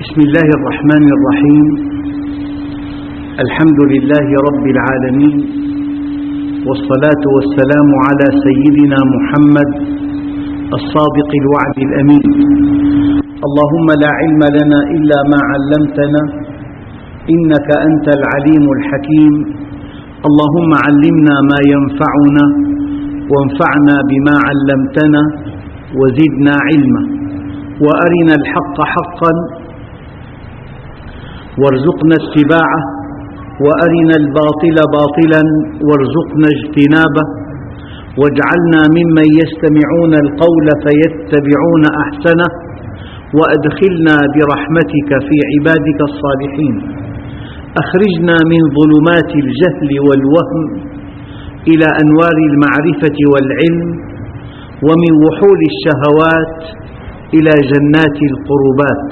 بسم الله الرحمن الرحيم. الحمد لله رب العالمين، والصلاة والسلام على سيدنا محمد الصادق الوعد الأمين. اللهم لا علم لنا إلا ما علمتنا إنك أنت العليم الحكيم. اللهم علمنا ما ينفعنا وانفعنا بما علمتنا وزدنا علما، وأرنا الحق حقا وارزقنا اتباعه، وأرنا الباطل باطلا وارزقنا اجتنابه، واجعلنا ممن يستمعون القول فيتبعون أحسنه، وأدخلنا برحمتك في عبادك الصالحين. أخرجنا من ظلمات الجهل والوهم إلى أنوار المعرفة والعلم، ومن وحول الشهوات إلى جنات القربات.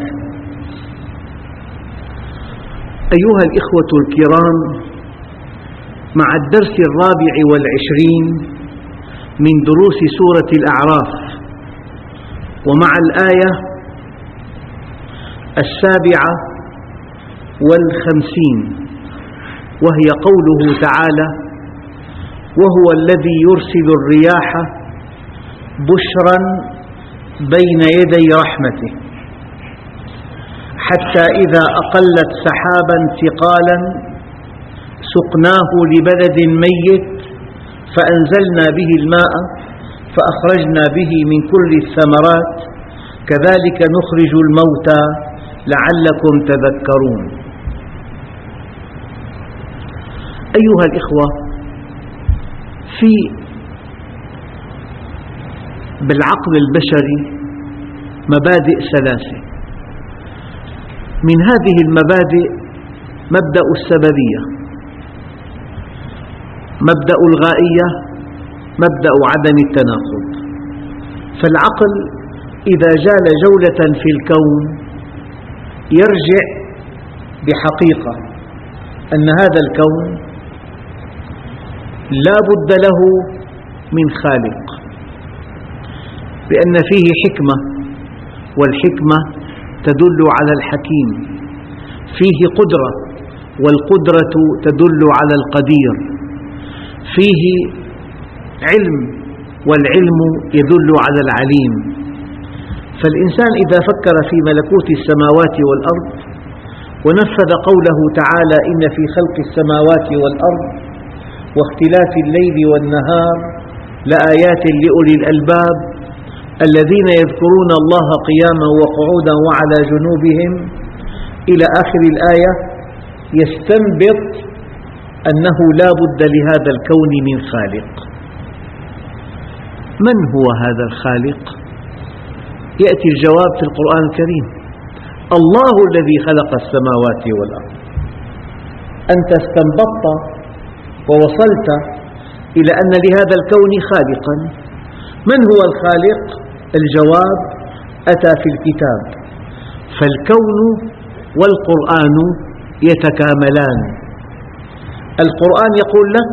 أيها الإخوة الكرام، مع الدرس 24 من دروس سورة الأعراف، ومع الآية 57 وهي قوله تعالى: وهو الذي يرسل الرياح بشرا بين يدي رحمته حتى إذا أقلت سحابا ثقالا سقناه لبلد ميت فأنزلنا به الماء فأخرجنا به من كل الثمرات كذلك نخرج الموتى لعلكم تذكرون. أيها الإخوة، بالعقل البشري مبادئ ثلاثة. من هذه المبادئ مبدأ السببية، مبدأ الغائية، مبدأ عدم التناقض. فالعقل إذا جال جولة في الكون يرجع بحقيقة أن هذا الكون لا بد له من خالق، لأن فيه حكمة، والحكمة تدل على الحكيم. فيه قدرة، والقدرة تدل على القدير. فيه علم، والعلم يدل على العليم. فالإنسان إذا فكر في ملكوت السماوات والأرض ونفذ قوله تعالى: إن في خلق السماوات والأرض واختلاف الليل والنهار لآيات لأولي الألباب الذين يذكرون الله قياما وقعودا وعلى جنوبهم إلى آخر الآية، يستنبط أنه لا بد لهذا الكون من خالق. من هو هذا الخالق؟ يأتي الجواب في القرآن الكريم: الله الذي خلق السماوات والأرض. أنت استنبطت ووصلت إلى أن لهذا الكون خالقا. من هو الخالق؟ الجواب أتى في الكتاب. فالكون والقرآن يتكاملان. القرآن يقول لك: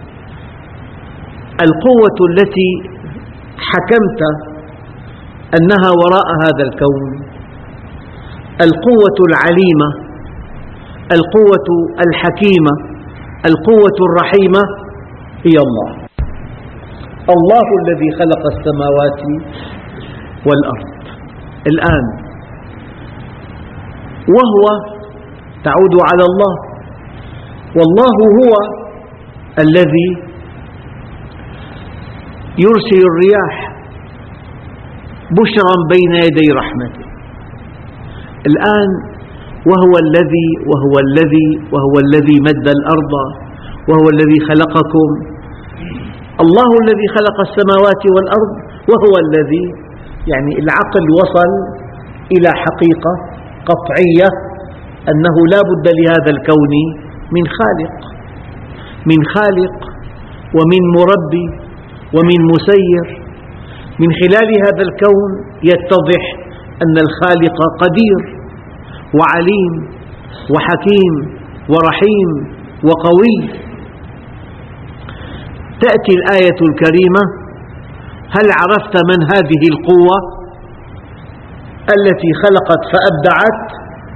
القوة التي حكمت أنها وراء هذا الكون، القوة العليمة، القوة الحكيمة، القوة الرحيمة هي الله. الله الذي خلق السماوات والأرض. الآن وهو تعود على الله، والله هو الذي يرسل الرياح بشرا بين يدي رحمته. الآن وهو الذي مد الأرض، وهو الذي خلقكم. الله الذي خلق السماوات والأرض، وهو الذي، يعني العقل وصل إلى حقيقة قطعية أنه لا بد لهذا الكون من خالق ومن مربي ومن مسير. من خلال هذا الكون يتضح أن الخالق قدير وعليم وحكيم ورحيم وقوي. تأتي الآية الكريمة: هل عرفت من هذه القوة؟ التي خلقت فأبدعت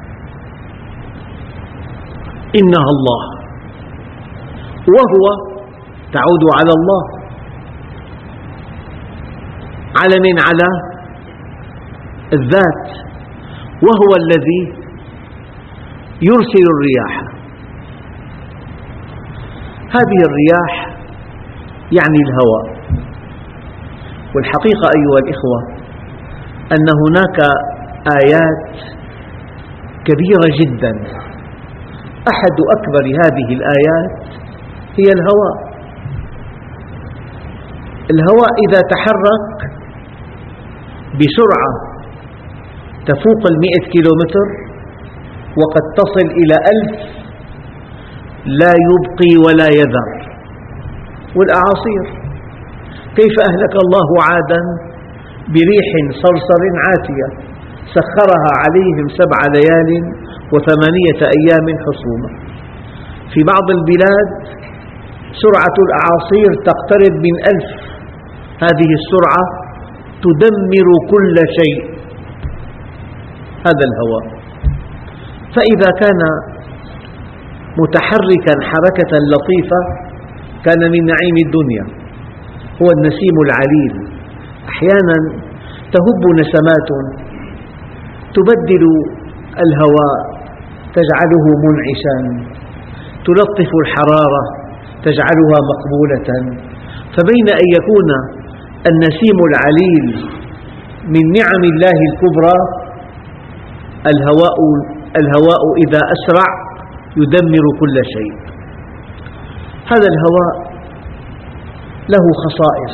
إنها الله، وهو تعود على الله، على من؟ على الذات. وهو الذي يرسل الرياح. هذه الرياح يعني الهواء. والحقيقة أيها الإخوة أن هناك آيات كبيرة جدا، أحد أكبر هذه الآيات هي الهواء. الهواء إذا تحرك بسرعة تفوق 100 كيلومتر وقد تصل إلى 1000 لا يبقي ولا يذر. والأعاصير كيف أهلك الله عادا بريح صرصر عاتية سخرها عليهم 7 ليال و8 أيام حسوما. في بعض البلاد سرعة الأعاصير تقترب من 1000. هذه السرعة تدمر كل شيء. هذا الهواء. فإذا كان متحركا حركة لطيفة كان من نعيم الدنيا. هو النسيم العليل. أحيانا تهب نسمات تبدل الهواء تجعله منعشا، تلطف الحرارة تجعلها مقبولة. فبين أن يكون النسيم العليل من نعم الله الكبرى، الهواء إذا أسرع يدمر كل شيء. هذا الهواء له خصائص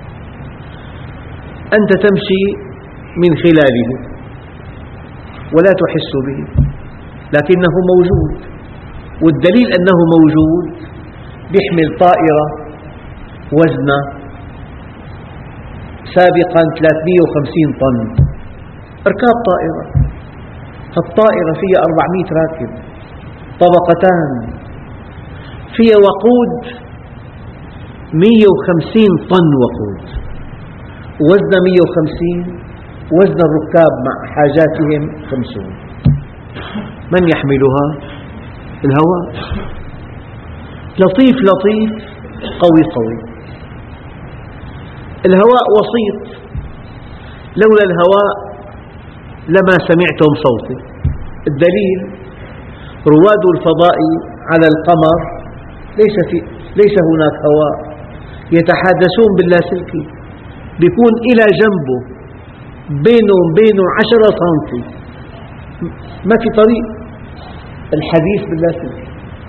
أنت تمشي من خلاله ولا تحس به، لكنه موجود. والدليل أنه موجود بيحمل طائرة وزنها سابقا 350 طن، إركاب طائرة. الطائرة فيها 400 راكب، طبقتان، فيها وقود 150 طن وقود، وزن 150، وزن الركاب مع حاجاتهم 50. من يحملها؟ الهواء. لطيف لطيف، قوي قوي. الهواء وسيط. لولا الهواء لما سمعتم صوتي. الدليل رواد الفضاء على القمر ليس هناك هواء، يتحادثون باللاسلكي، بيكون إلى جنبه بينه 10 سنتي، ما في طريق الحديث باللاسلكي.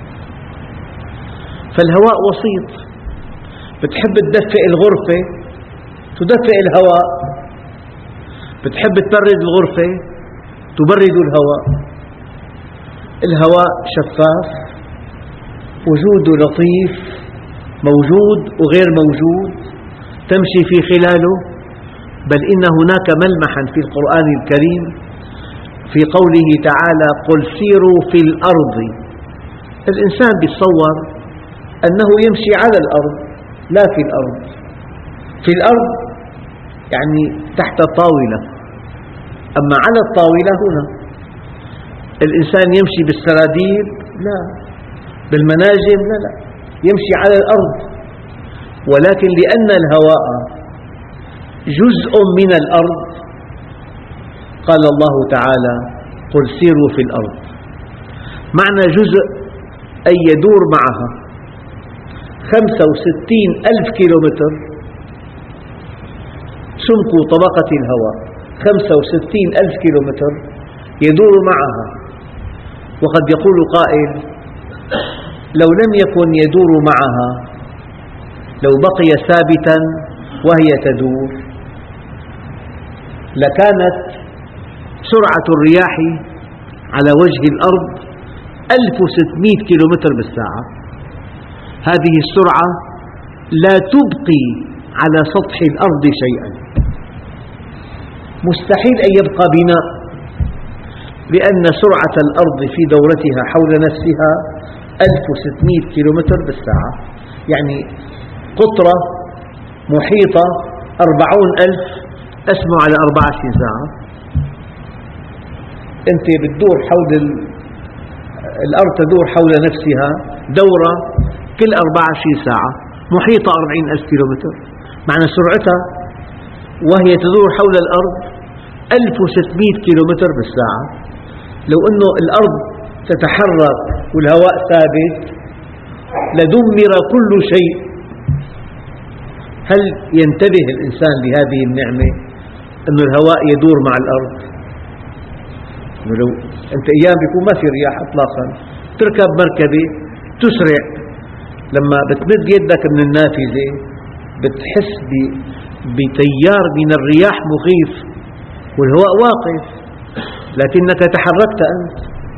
فالهواء وسيط. بتحب تدفئ الغرفة تدفئ الهواء، بتحب تبرد الغرفة تبرد الهواء. الهواء شفاف، وجوده لطيف، موجود وغير موجود، تمشي في خلاله. بل إن هناك ملمحا في القرآن الكريم في قوله تعالى: قل سيروا في الأرض. الإنسان يتصور أنه يمشي على الأرض، لا في الأرض. في الأرض يعني تحت الطاولة، أما على الطاولة هنا. الإنسان يمشي بالسراديب؟ لا. بالمناجم؟ لا. يمشي على الأرض. ولكن لأن الهواء جزء من الأرض قال الله تعالى: قل سيروا في الأرض. معنى جزء أي يدور معها. 65,000 كيلومتر سمك طبقة الهواء، 65,000 كيلومتر يدور معها. وقد يقول قائل: لو لم يكن يدور معها، لو بقي ثابتا وهي تدور، لكانت سرعة الرياح على وجه الأرض 1600 كيلومتر بالساعة. هذه السرعة لا تبقي على سطح الأرض شيئا. مستحيل أن يبقى بناء، لأن سرعة الأرض في دورتها حول نفسها 1600 كيلومتر بالساعة. يعني قطرة محيطة 40,000 أسمع على 24 ساعة. أنت بتدور حول الأرض تدور حول نفسها دورة كل 24 ساعة، محيطة 40,000 كيلومتر، معنى سرعتها وهي تدور حول الأرض 1600 كيلومتر بالساعة. لو أنه الأرض تتحرك والهواء ثابت لدمر كل شيء. هل ينتبه الإنسان لهذه النعمة أن الهواء يدور مع الأرض؟ لو أنت أيام بيكون ما في رياح إطلاقا، تركب مركبة تسرع، لما بتمد يدك من النافذة بتحس بتيار من الرياح مخيف والهواء واقف، لكنك تحركت أنت.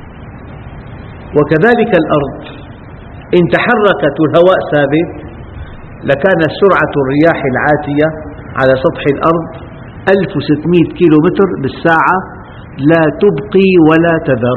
وكذلك الأرض إن تحركت والهواء ثابت لكان سرعة الرياح العاتية على سطح الأرض 1600 كيلومتر بالساعة لا تبقي ولا تذر.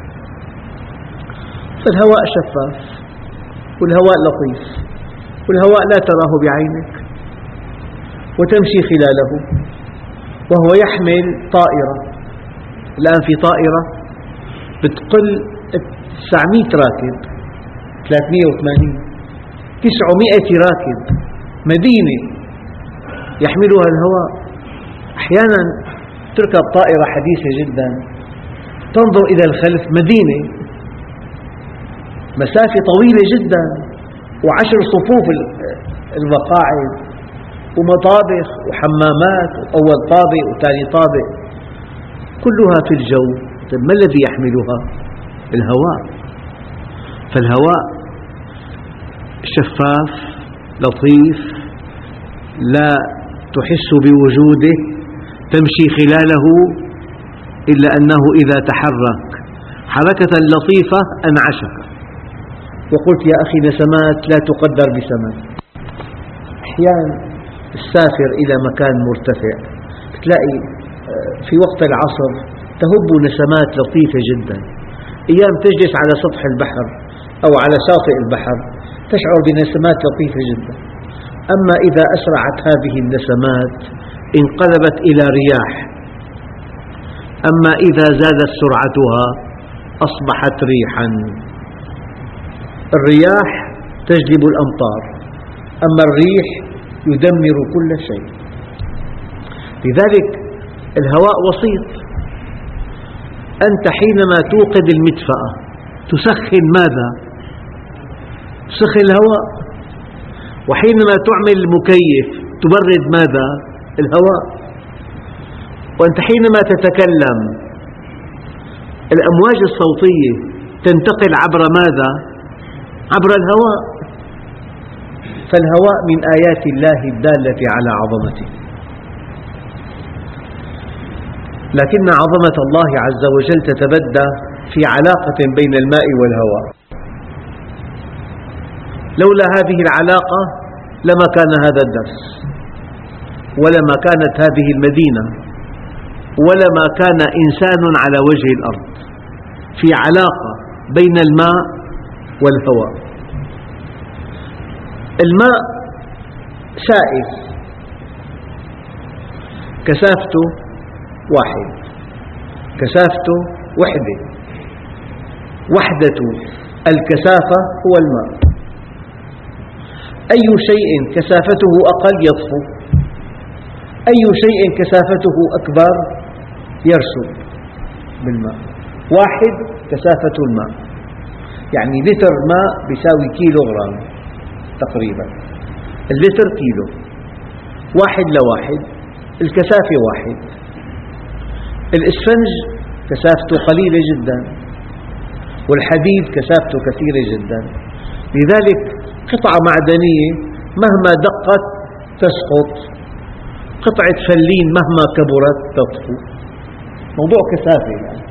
فالهواء شفاف والهواء لطيف والهواء لا تراه بعينك وتمشي خلاله، وهو يحمل طائرة. الآن في طائرة بتقل 900 راكب، 380 900 راكب، مدينة يحملها الهواء. أحيانا تركب طائرة حديثة جدا تنظر إلى الخلف مدينة، مسافة طويلة جدا و10 صفوف المقاعد ومطابخ وحمامات وأول طابق وثاني طابق كلها في الجو. ما الذي يحملها؟ الهواء. فالهواء شفاف لطيف لا تحس بوجوده، تمشي خلاله، إلا أنه إذا تحرك حركة لطيفة أنعشك. وقلت يا أخي نسمات لا تقدر بثمن. أحيانا تسافر إلى مكان مرتفع تلاقي في وقت العصر تهب نسمات لطيفة جدا، أيام تجلس على سطح البحر أو على شاطئ البحر تشعر بنسمات لطيفة جدا. أما إذا أسرعت هذه النسمات انقلبت إلى رياح، أما إذا زادت سرعتها أصبحت ريحا. الرياح تجلب الأمطار، أما الريح يدمر كل شيء. لذلك الهواء وسيط. أنت حينما توقد المدفأة تسخن ماذا؟ تسخن الهواء. وحينما تعمل المكيف تبرد ماذا؟ الهواء. وأنت حينما تتكلم الأمواج الصوتية تنتقل عبر ماذا؟ عبر الهواء. فالهواء من آيات الله الدالة على عظمته. لكن عظمة الله عز وجل تتبدى في علاقة بين الماء والهواء. لولا هذه العلاقة لما كان هذا الدرس، ولما كانت هذه المدينة، ولما كان إنسان على وجه الأرض. في علاقة بين الماء والهواء. الماء سائل كثافته واحد، كثافته وحدة، وحدة الكثافة هو الماء. أي شيء كثافته أقل يطفو، أي شيء كثافته أكبر يرسب بالماء. واحد كثافة الماء، يعني لتر ماء بيساوي كيلو غرام تقريبا، اللتر كيلو، واحد لواحد، الكثافة واحد. الإسفنج كثافته قليلة جدا، والحديد كثافته كثيرة جدا. لذلك قطعة معدنية مهما دقت تسقط، قطعة فلين مهما كبرت تطفو. موضوع كثافة يعني.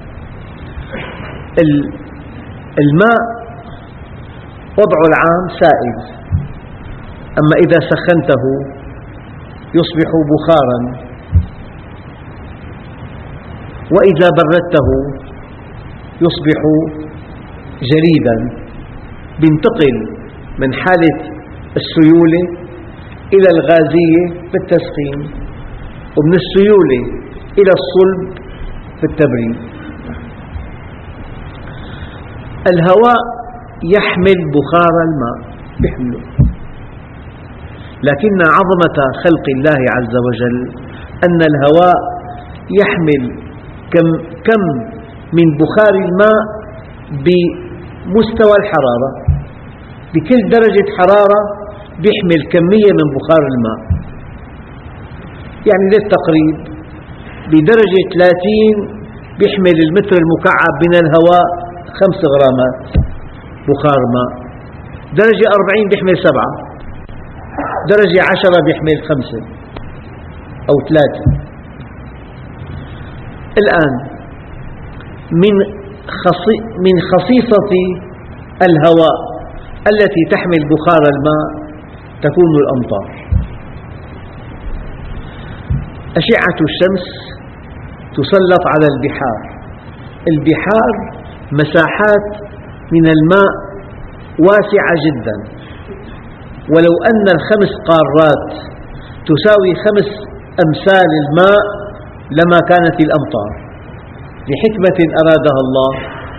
الماء وضعه العام سائل، أما إذا سخنته يصبح بخارا، وإذا بردته يصبح جليدا. بينتقل من حالة السيولة إلى الغازية بالتسخين، ومن السيولة إلى الصلب بالتبريد. الهواء يحمل بخار الماء يحمله، لكن عظمة خلق الله عز وجل أن الهواء يحمل كم من بخار الماء بمستوى الحرارة، بكل درجة حرارة يحمل كمية من بخار الماء. يعني للتقريب بدرجة 30 يحمل المتر المكعب من الهواء 5 غرامات بخار ماء، درجة 40 يحمل 7، درجة 10 يحمل 5 أو 3. الآن من خصيصة الهواء التي تحمل بخار الماء تكون الأمطار. أشعة الشمس تسلط على البحار، البحار مساحات من الماء واسعة جدا، ولو أن ال5 قارات تساوي 5 أمثال الماء لما كانت الأمطار، لحكمة أرادها الله.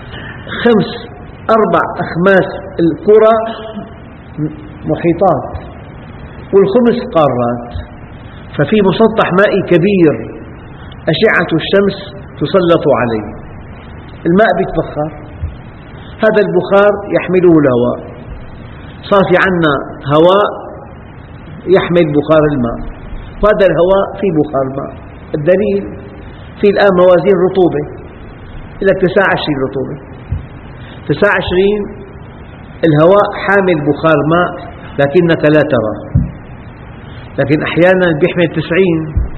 4 أخماس الكرة محيطات وال5 قارات، ففي مسطح مائي كبير أشعة الشمس تسلط عليه، الماء يتبخر، هذا البخار يحمله الهواء، صار في عندنا هواء يحمل بخار الماء، وهذا الهواء فيه بخار ماء. الدليل في الآن موازين رطوبة، لك 29 رطوبة، 29 الهواء حامل بخار ماء لكنك لا تراه، لكن أحيانا يحمل 90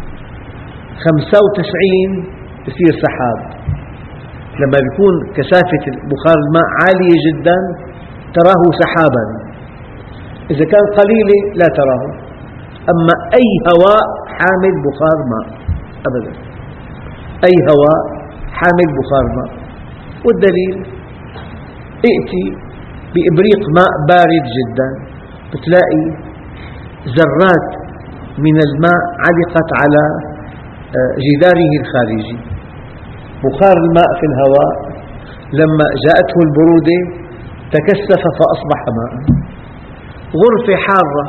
95 يصير سحاب. لما يكون كثافة بخار الماء عالية جدا تراه سحابا، إذا كان قليلة لا تراه. أما أي هواء حامل بخار ماء أبدا، أي هواء حامل بخار ماء. والدليل ائتي بإبريق ماء بارد جدا بتلاقي ذرات من الماء علقت على جداره الخارجي. بخار الماء في الهواء لما جاءته البرودة تكثف فأصبح ماء. غرفة حارة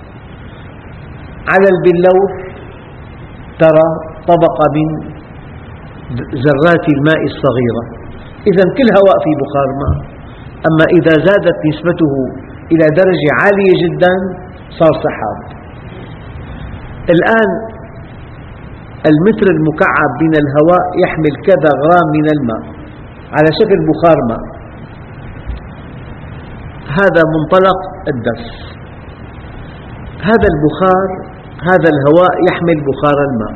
على البلور ترى طبقة من ذرات الماء الصغيرة، إذا كل هواء فيه بخار ماء. أما إذا زادت نسبته إلى درجة عالية جدا صار سحاب. الآن المتر المكعب من الهواء يحمل كذا غرام من الماء على شكل بخار ماء. هذا منطلق الدرس. هذا البخار، هذا الهواء يحمل بخار الماء،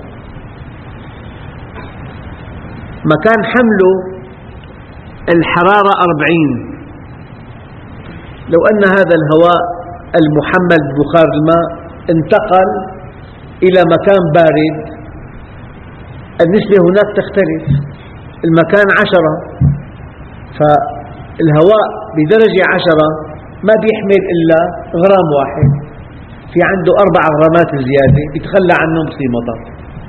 مكان حمله الحرارة 40. لو أن هذا الهواء المحمل ببخار الماء انتقل إلى مكان بارد النسبة هناك تختلف، المكان 10، فالهواء بدرجة 10 ما بيحمل إلا غرام واحد، في عنده 4 غرامات زيادة يتخلى عنهم بصير مطر.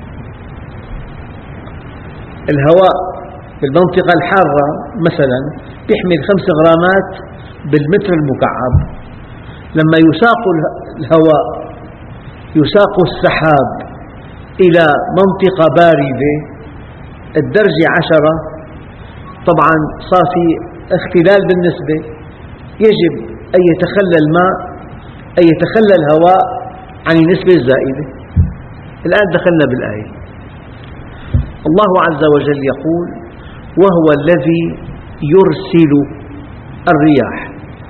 الهواء بالمنطقة الحارة مثلا بيحمل 5 غرامات بالمتر المكعب. لما يساق الهواء، يساق السحاب إلى منطقة باردة الدرجة 10، طبعا صار في اختلال بالنسبة، يجب أن يتخلى الماء، أن يتخلى الهواء عن النسبة الزائدة. الآن دخلنا بالآية. الله عز وجل يقول: وهو الذي يرسل الرياح.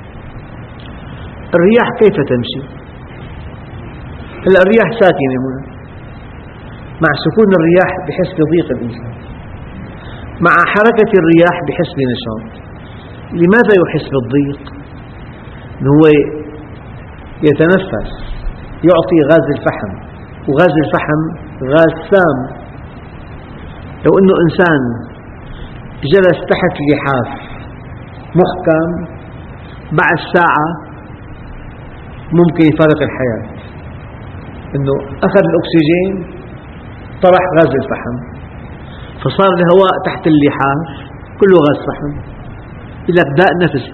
الرياح كيف تمشي؟ الرياح ساكنة هنا، مع سكون الرياح بحس بضيق الإنسان، مع حركة الرياح بحس بنشاط. لماذا يحس بالضيق؟ هو يتنفس، يعطي غاز الفحم، وغاز الفحم غاز سام. لو أنه إنسان جلس تحت لحاف محكم بعد ساعة ممكن يفارق الحياة، أنه أخذ الأكسجين طرح غاز الفحم، فصار الهواء تحت اللحاف كله غاز فحم. يقول لك داء نفسي.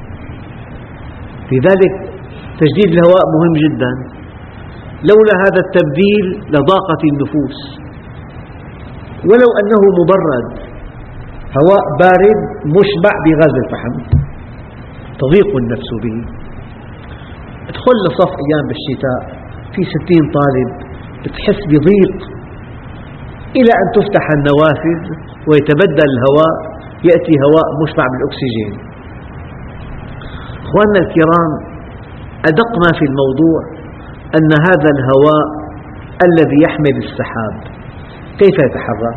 لذلك تجديد الهواء مهم جدا، لولا هذا التبديل لضاقت النفوس. ولو أنه مبرد، هواء بارد مشبع بغاز الفحم تضيق النفس به. ادخل لصف أيام بالشتاء في 60 طالب، بتحس بضيق إلى أن تفتح النوافذ ويتبدل الهواء، يأتي هواء مشبع بالأكسجين. أخواننا الكرام، أدق ما في الموضوع أن هذا الهواء الذي يحمل السحاب كيف يتحرك؟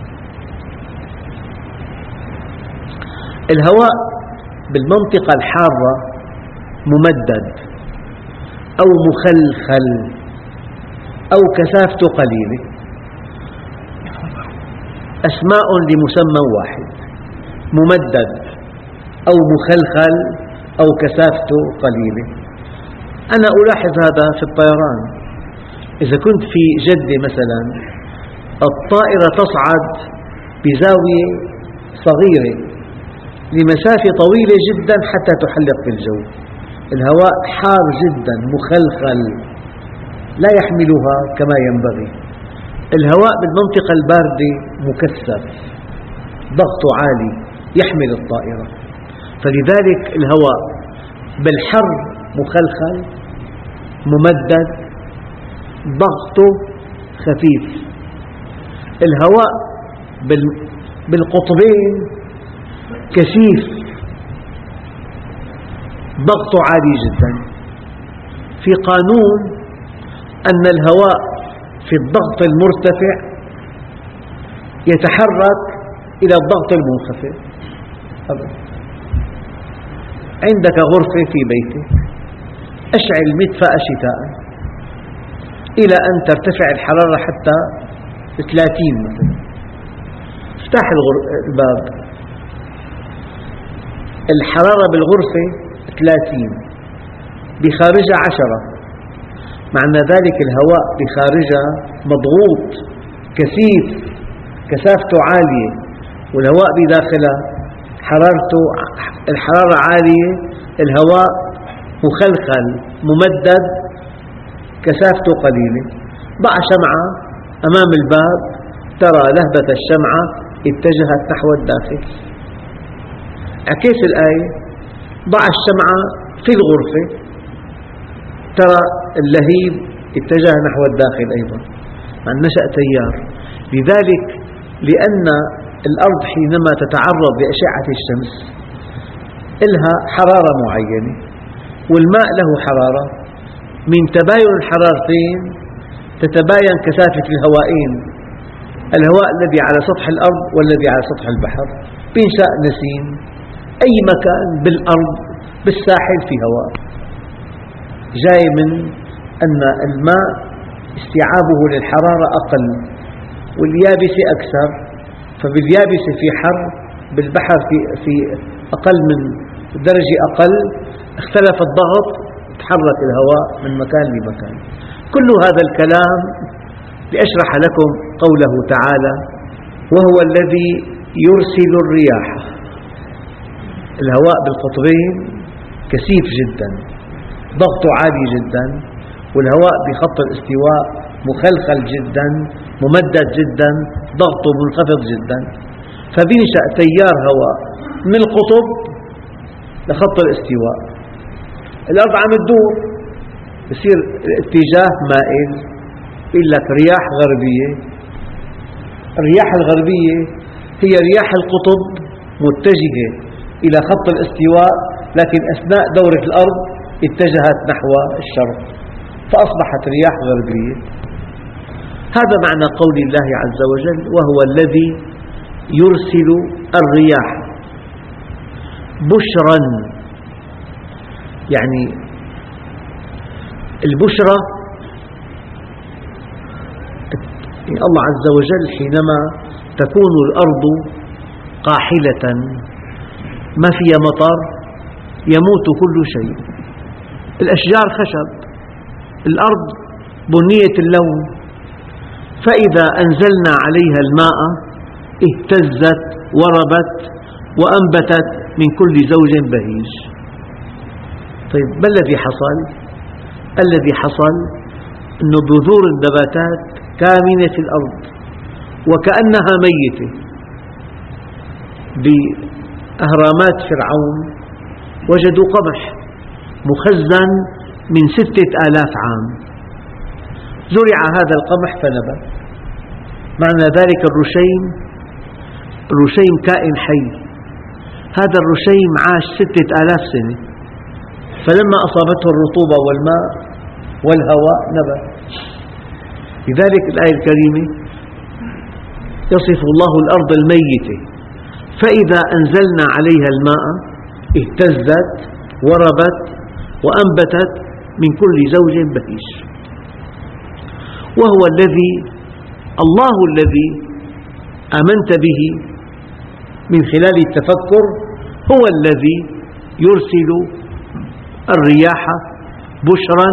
الهواء بالمنطقة الحارة ممدد أو مخلخل أو كثافته قليلة، أسماء لمسمى واحد: ممدد أو مخلخل أو كثافته قليلة. أنا ألاحظ هذا في الطيران. إذا كنت في جدة مثلا، الطائرة تصعد بزاوية صغيرة لمسافة طويلة جدا حتى تحلق في الجو. الهواء حار جدا مخلخل لا يحملها كما ينبغي. الهواء بالمنطقة الباردة مكثف ضغطه عالي يحمل الطائرة. فلذلك الهواء بالحر مخلخل ممدد ضغطه خفيف. الهواء بالقطبين كثيف ضغطه عالي جدا. في قانون أن الهواء في الضغط المرتفع يتحرك إلى الضغط المنخفض. عندك غرفة في بيتك، أشعل مدفأ شتاء إلى أن ترتفع الحرارة حتى 30 مثلا، افتح الباب، الحرارة بالغرفة 30 بخارجها 10، معنى ذلك الهواء بخارجها مضغوط كثيف كثافته عالية، والهواء بداخلها الحرارة عالية، الهواء مخلخل ممدد كثافته قليلة. ضع شمعة أمام الباب، ترى لهبة الشمعة اتجهت نحو الداخل. عكس الآية، ضع الشمعة في الغرفة، ترى اللهيب اتجه نحو الداخل أيضا، عن نشأ تيار. لذلك لأن الأرض حينما تتعرض لأشعة الشمس لها حرارة معينة، والماء له حرارة، من تباين الحرارتين تتباين كثافة الهوائين، الهواء الذي على سطح الأرض والذي على سطح البحر. بينشأ نسيم. أي مكان بالأرض بالساحل في هواء، جاي من أن الماء استيعابه للحرارة أقل واليابسة أكثر، فباليابسة في حر، بالبحر في أقل من درجة أقل، اختلف الضغط، تحرك الهواء من مكان لمكان. كل هذا الكلام لأشرح لكم قوله تعالى: وهو الذي يرسل الرياح. الهواء بالقطبين كثيف جدا ضغطه عالي جدا، والهواء بخط الاستواء مخلخل جدا ممدد جدا ضغطه منخفض جدا. فبينشأ تيار هواء من القطب لخط الاستواء. الأرض عم تدور، بصير الاتجاه مائل، يقول لك رياح غربية. الرياح الغربية هي رياح القطب متجهة إلى خط الاستواء، لكن أثناء دورة الأرض اتجهت نحو الشرق فأصبحت رياح غربية. هذا معنى قول الله عز وجل: وهو الذي يرسل الرياح بشرا. يعني البشرة الله عز وجل حينما تكون الأرض قاحلة ما فيها مطر يموت كل شيء. الأشجار خشب، الأرض بنية اللون، فإذا أنزلنا عليها الماء اهتزت وربت وأنبتت من كل زوج بهيج. طيب ما الذي حصل؟ الذي حصل أن بذور النباتات كامنة في الأرض وكأنها ميتة. بأهرامات فرعون وجدوا قمح مخزن من 6000 عام، زرع هذا القمح فنبت. معنى ذلك الرشيم كائن حي، هذا الرشيم عاش 6000 سنة، فلما أصابته الرطوبة والماء والهواء نبت. لذلك الآية الكريمة يصف الله الأرض الميتة فإذا أنزلنا عليها الماء اهتزت وربت وأنبتت من كل زوج بهيج. وهو الله الذي آمنت به من خلال التفكر، هو الذي يرسل الرياح بشرا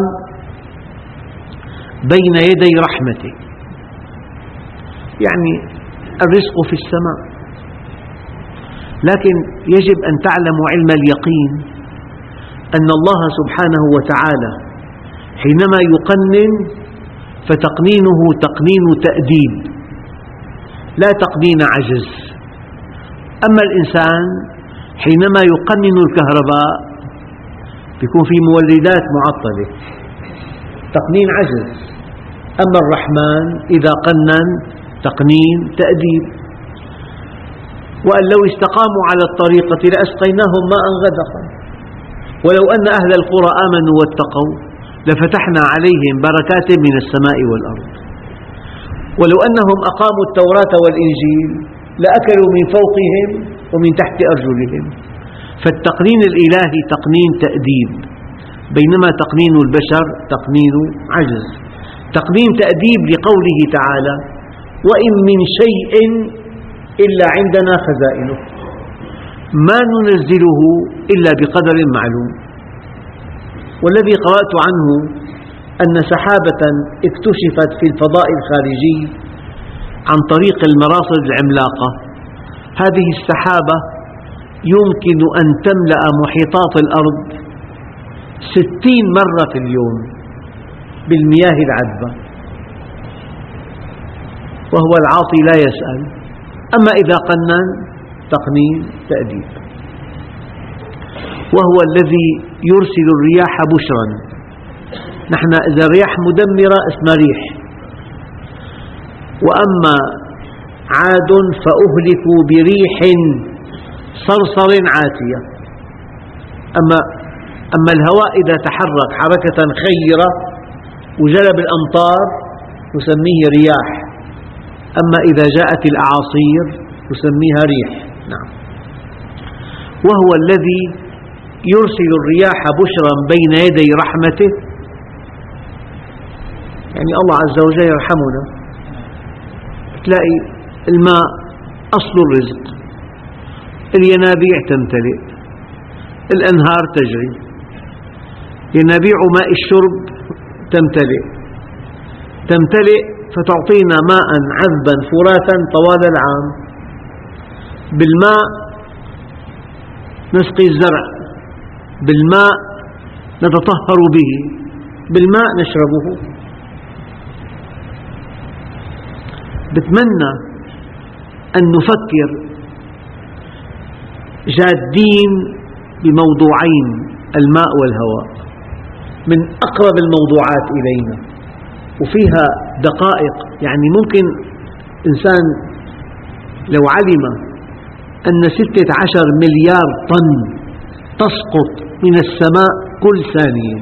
بين يدي رحمته، يعني الرزق في السماء. لكن يجب أن تعلموا علم اليقين أن الله سبحانه وتعالى حينما يقنن فتقنينه تقنين تأديب لا تقنين عجز. أما الإنسان حينما يقنن الكهرباء يكون في مولدات معطلة، تقنين عجز. أما الرحمن إذا قنن تقنين تأديب. وأن لو استقاموا على الطريقة لأسقيناهم ماء غدقا ولو أن أهل القرى آمنوا واتقوا لفتحنا عليهم بركات من السماء والأرض. ولو أنهم أقاموا التوراة والإنجيل لأكلوا من فوقهم ومن تحت أرجلهم. فالتقنين الإلهي تقنين تأديب، بينما تقنين البشر تقنين عجز. تقنين تأديب لقوله تعالى: وإن من شيء إلا عندنا خزائنه ما ننزله إلا بقدر معلوم. والذي قرأت عنه أن سحابة اكتشفت في الفضاء الخارجي عن طريق المراصد العملاقة، هذه السحابة يمكن أن تملأ محيطات الأرض 60 مرة في اليوم بالمياه العذبة، وهو العاطي لا يسأل. أما إذا قنن تقنين تأديب. وهو الذي يرسل الرياح بشرا. نحن إذا الرياح مدمرة اسمها ريح. وأما عاد فأهلكوا بريح صرصر عاتية. أما الهواء إذا تحرك حركة خيرة وجلب الأمطار نسميه رياح، أما إذا جاءت الأعاصير نسميها ريح. نعم. وهو الذي يرسل الرياح بشرا بين يدي رحمته، يعني الله عز وجل يرحمنا. تلاقي الماء أصل الرزق، الينابيع تمتلئ، الأنهار تجري، ينابيع ماء الشرب تمتلئ فتعطينا ماء عذبا فراتا طوال العام. بالماء نسقي الزرع، بالماء نتطهر به، بالماء نشربه. بتمنى أن نفكر جادين بموضوعين: الماء والهواء، من أقرب الموضوعات إلينا وفيها دقائق. يعني ممكن إنسان لو علم أن 16 مليار طن تسقط من السماء كل ثانية،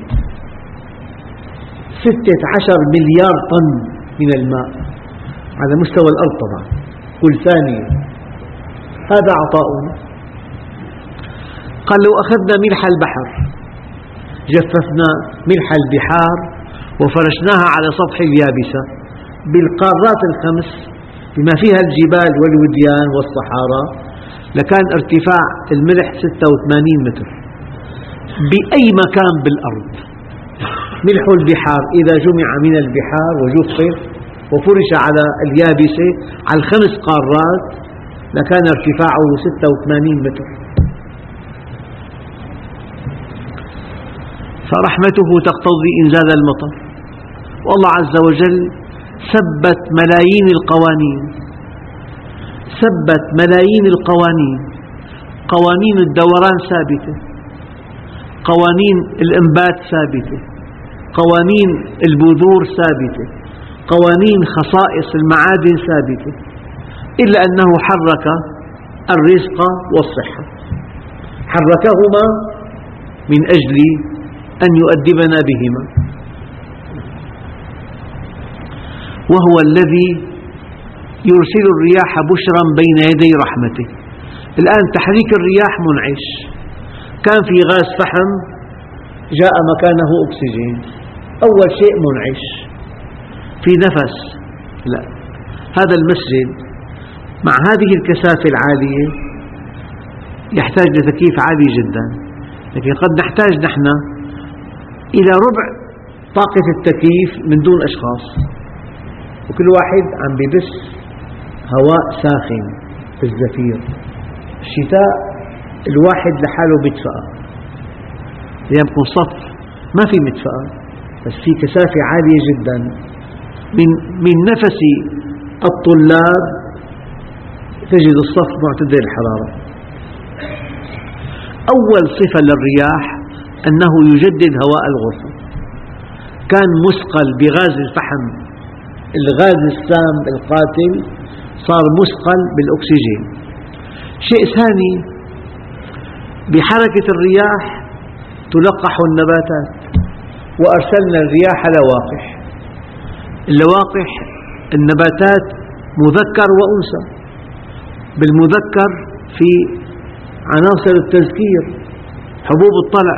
16 مليار طن من الماء على مستوى الأرض طبعا كل ثانية، هذا عطاؤنا. قال: لو أخذنا ملح البحر جففنا ملح البحار وفرشناها على سطح اليابسة بالقارات الخمس بما فيها الجبال والوديان والصحارى، لكان ارتفاع الملح 86 متر بأي مكان بالأرض. ملح البحار إذا جمع من البحار وجفف وفرش على اليابسة على الخمس قارات لكان ارتفاعه 86 متر. فرحمته تقتضي إنزال المطر، والله عز وجل ثبت ملايين القوانين، ثبت ملايين القوانين، قوانين الدوران ثابتة، قوانين الإنبات ثابتة، قوانين البذور ثابتة، قوانين خصائص المعادن ثابتة، إلا أنه حرك الرزق والصحة، حركهما من أجل أن يؤدبنا بهما. وهو الذي يرسل الرياح بشرا بين يدي رحمته. الآن تحريك الرياح منعش، كان في غاز فحم جاء مكانه أكسجين، أول شيء منعش، في نفس. لا، هذا المسجد مع هذه الكثافة العالية يحتاج لتكييف عالي جدا، لكن قد نحتاج نحن إلى ربع طاقة التكييف من دون أشخاص، وكل واحد عم ببث هواء ساخن في الزفير. الشتاء الواحد لحاله مدفأة، أيام يكون صف ما في مدفأة، بس في كثافة عالية جدا من نفس الطلاب تجد الصف معتدل الحرارة. أول صفة للرياح أنه يجدد هواء الغرفة، كان مثقل بغاز الفحم، الغاز السام القاتل، صار مثقل بالأكسجين. شيء ثاني، بحركة الرياح تلقح النباتات، وأرسلنا الرياح لواقح. اللواقح النباتات مذكر وأنثى، بالمذكر في عناصر التذكير، حبوب الطلع،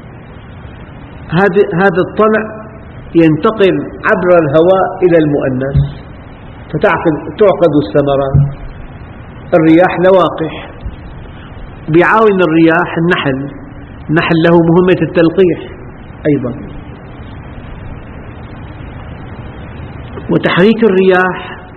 هذا الطلع ينتقل عبر الهواء إلى المؤنث فتعقد الثمرات. الرياح لواقح. بيعاون الرياح النحل له مهمة التلقيح أيضا. وتحريك الرياح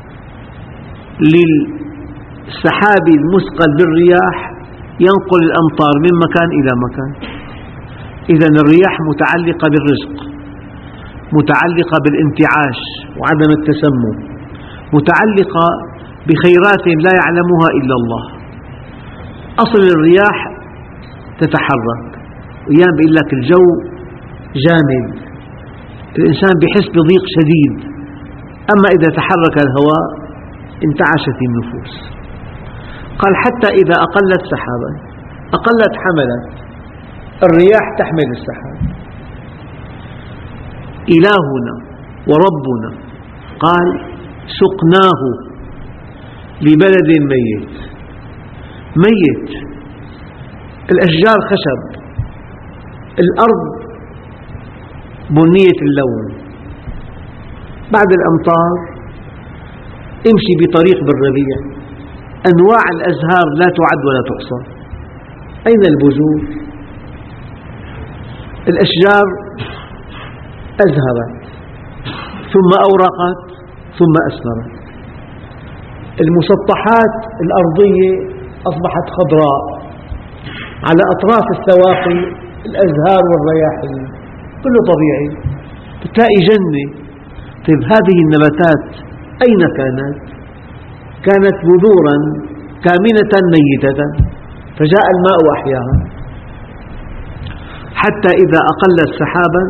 للسحاب المثقل بالرياح ينقل الأمطار من مكان إلى مكان. إذن الرياح متعلقة بالرزق، متعلقة بالانتعاش وعدم التسمم، متعلقة بخيرات لا يعلمها إلا الله. أصل الرياح تتحرك، أيام بيقول لك الجو جامد، الإنسان بيحس بضيق شديد، أما إذا تحرك الهواء انتعشت النفوس. قال حتى إذا أقلت سحابا، أقلت حملت، الرياح تحمل السحاب. إلهنا وربنا قال سقناه لبلد ميت. ميت، الأشجار خشب، الأرض بنية اللون، بعد الأمطار امشي بطريق بالربيع، أنواع الأزهار لا تعد ولا تحصى. أين البذور؟ الأشجار أزهرت ثم أورقت ثم أثمرت. المسطحات الأرضية أصبحت خضراء، على أطراف السواقي الأزهار والرياحين، كله طبيعي، بتلاقي جنة. طيب هذه النباتات أين كانت؟ كانت بذورا كامنة ميتة، فجاء الماء وأحياها. حتى إذا أقلت سحابا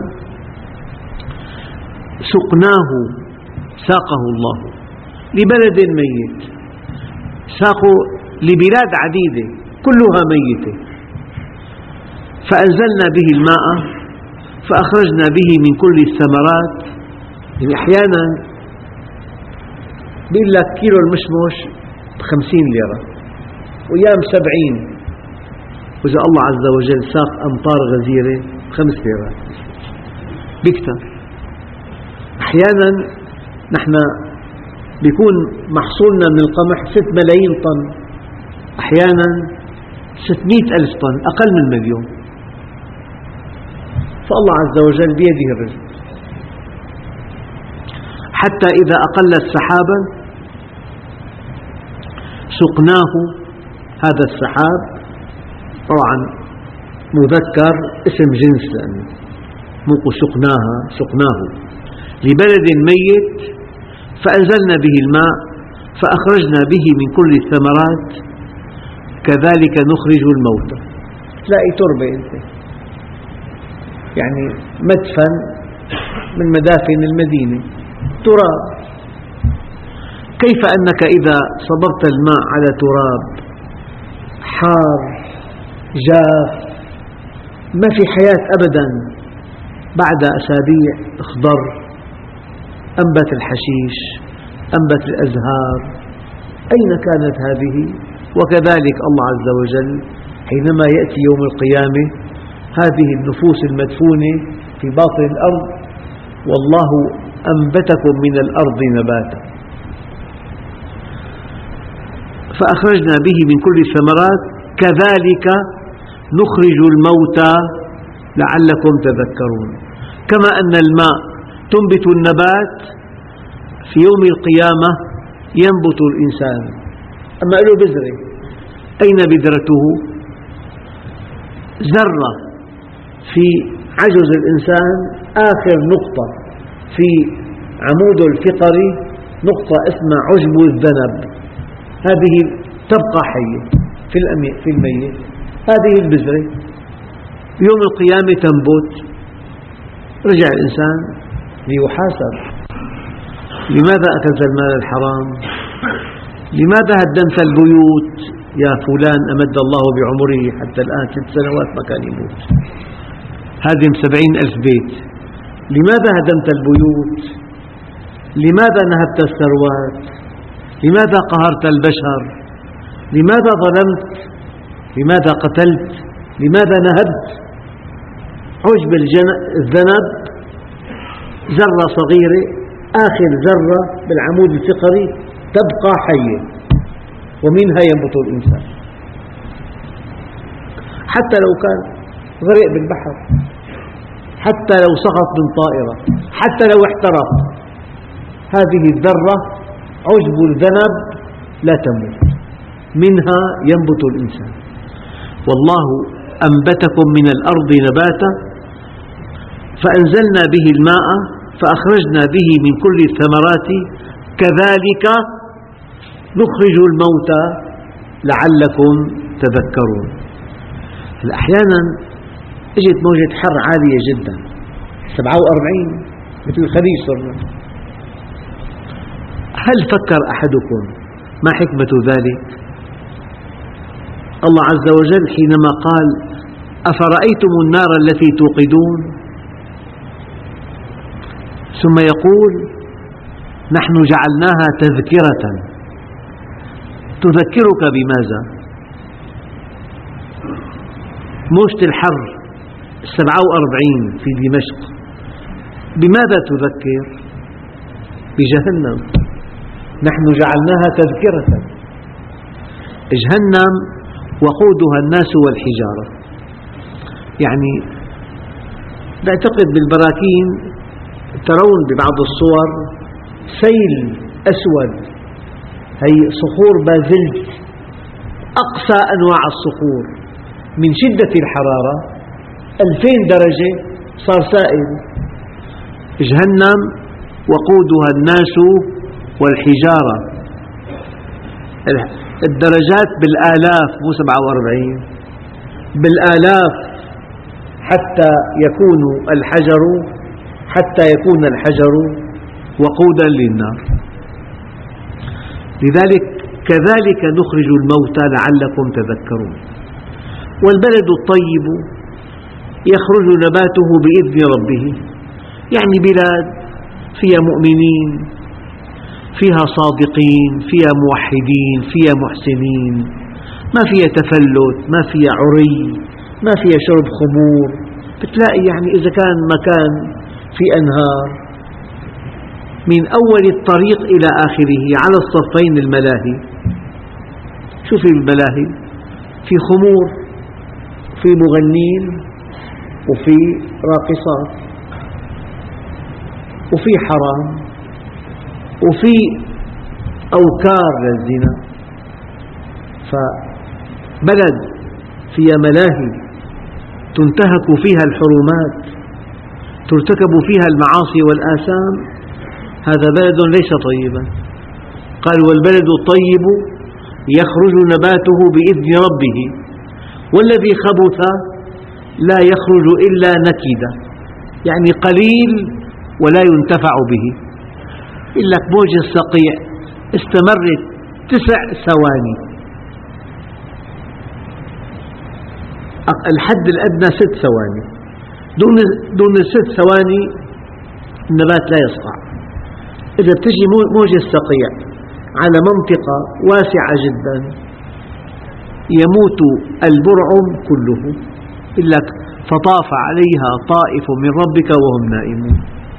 سقناه، ساقه الله لبلد ميت، ساقه لبلاد عديدة كلها ميتة، فأنزلنا به الماء فأخرجنا به من كل الثمرات. يعني أحيانا بيقول لك كيلو المشمش ب50 ليرة وأيام 70، وإذا الله عز وجل ساق أمطار غزيرة ب5 ليرات بيكتر. أحيانا نحن بيكون محصولنا من القمح 6 ملايين طن، أحيانا 600,000 طن، أقل من 1,000,000. فالله عز وجل بيده الرزق. حتى إذا أقلت سحابا سقناه، هذا السحاب طبعا مذكر اسم جنس، يعني مو سقناه لبلد ميت فأنزلنا به الماء فأخرجنا به من كل الثمرات كذلك نخرج الموتى. تلاقي تربة أنت، يعني مدفن من مدافن المدينة، تراب. كيف أنك إذا صببت الماء على تراب حار جاف ما في حياة أبدا، بعد أسابيع اخضر، أنبت الحشيش، أنبت الأزهار. أين كانت هذه؟ وكذلك الله عز وجل حينما يأتي يوم القيامة هذه النفوس المدفونة في باطن الأرض والله أنبتكم من الأرض نباتا فأخرجنا به من كل الثمرات كذلك نخرج الموتى لعلكم تذكرون. كما أن الماء تنبت النبات في يوم القيامة ينبت الإنسان، أما له بذرة، أين بذرته؟ ذرة في عجز الإنسان، آخر نقطة في عموده الفقري نقطة اسمها عجب الذنب، هذه تبقى حية في الميت، هذه البذرة. يوم القيامة تنبت، رجع الإنسان ليحاسب. لماذا أكلت المال الحرام؟ لماذا هدمت البيوت؟ يا فلان أمد الله بعمره حتى الآن 6 سنوات ما كان يموت، هدم 70,000 بيت. لماذا هدمت البيوت؟ لماذا نهبت الثروات؟ لماذا قهرت البشر؟ لماذا ظلمت؟ لماذا قتلت؟ لماذا نهبت؟ عجب الذنب ذرة صغيرة، آخر ذرة بالعمود الفقري تبقى حية ومنها ينبت الإنسان، حتى لو كان غرق بالبحر، حتى لو سقط من طائرة، حتى لو احترق، هذه الذرة عجب الذنب لا تموت، منها ينبت الإنسان. والله أنبتكم من الأرض نباتا فأنزلنا به الماء فأخرجنا به من كل الثمرات كذلك نخرج الموتى لعلكم تذكرون. أحيانا اجت موجة حر عالية جدا 47 مثل الخليج صرنا، هل فكر أحدكم ما حكمة ذلك؟ الله عز وجل حينما قال أفرأيتم النار التي توقدون، ثم يقول نحن جعلناها تذكرة، تذكرك بماذا؟ موجة الحر 47 في دمشق بماذا تذكر؟ بجهنم. نحن جعلناها تذكرة. جهنم وقودها الناس والحجارة، يعني نعتقد بالبراكين ترون ببعض الصور سيل أسود، هي صخور بازلت، أقصى أنواع الصخور، من شدة الحرارة 2000 درجة صار سائل. جهنم وقودها الناس والحجارة، الدرجات بالآلاف مو 47، بالآلاف حتى يكون الحجر وقودا للنار. لذلك كذلك نخرج الموتى لعلكم تذكرون. والبلد الطيب يخرج نباته بإذن ربه، يعني بلاد فيها مؤمنين، فيها صادقين، فيها موحدين، فيها محسنين، ما فيها تفلت، ما فيها عري، ما فيها شرب خمور. بتلاقي يعني إذا كان مكان في أنهار من أول الطريق إلى آخره على الصفين الملاهي. شو في الملاهي؟ في خمور، في مغنين، وفي راقصات، وفي حرام، وفي أوكار للزنا، فبلد فيها ملاهي تنتهك فيها الحرمات، ترتكب فيها المعاصي والآثام، هذا بلد ليس طيبا. قال والبلد الطيب يخرج نباته بإذن ربه والذي خبث لا يخرج إلا نكدا، يعني قليل ولا ينتفع به. يقول لك موجة الصقيع استمرت 9 ثواني، الحد الأدنى 6 ثواني، دون 6 ثواني النبات لا يصقع. إذا بتجي موجة الصقيع على منطقة واسعة جدا يموت البرعم كله. يقول لك فطاف عليها طائف من ربك وهم نائمون،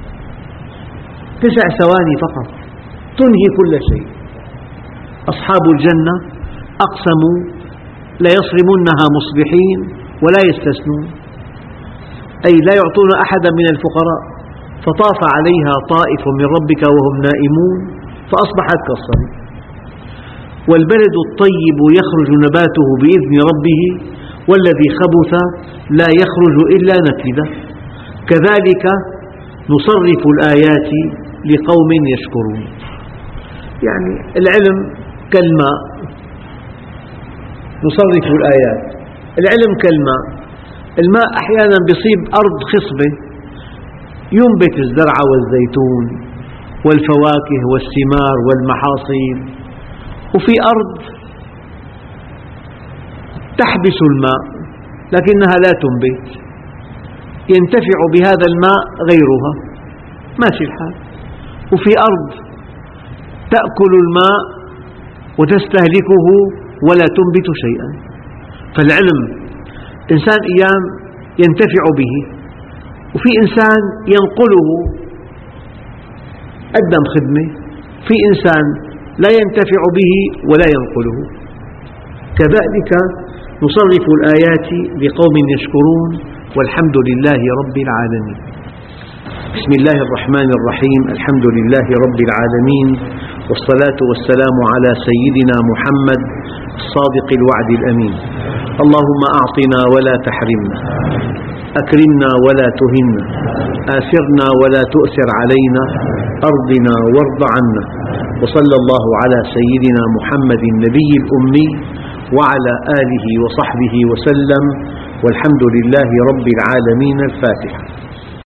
9 ثواني فقط تنهي كل شيء. أصحاب الجنة أقسموا ليصرمنها مصبحين ولا يستثنون، أي لا يعطون أحدا من الفقراء. فطاف عليها طائف من ربك وهم نائمون فأصبحت كالصريم. والبلد الطيب يخرج نباته بإذن ربه والذي خبث لا يخرج إلا نكدا كذلك نصرف الآيات لقوم يشكرون. يعني العلم كالماء، نصرف الآيات، العلم كالماء. الماء أحيانا بيصيب أرض خصبة ينبت الزرع والزيتون والفواكه والثمار والمحاصيل، وفي أرض تحبس الماء لكنها لا تنبت، ينتفع بهذا الماء غيرها، ماشي الحال. وفي أرض تأكل الماء وتستهلكه ولا تنبت شيئا. فالعلم إنسان أيام ينتفع به، وفي إنسان ينقله قدم خدمة، في إنسان لا ينتفع به ولا ينقله. كذلك نصرف الآيات لقوم يشكرون والحمد لله رب العالمين. بسم الله الرحمن الرحيم، الحمد لله رب العالمين، والصلاة والسلام على سيدنا محمد الصادق الوعد الأمين. اللهم أعطنا ولا تحرمنا، أكرمنا ولا تهنا، آثرنا ولا تؤثر علينا، أرضنا وارض عنا. وصلى الله على سيدنا محمد النبي الأمي وعلى آله وصحبه وسلم، والحمد لله رب العالمين. الفاتحة.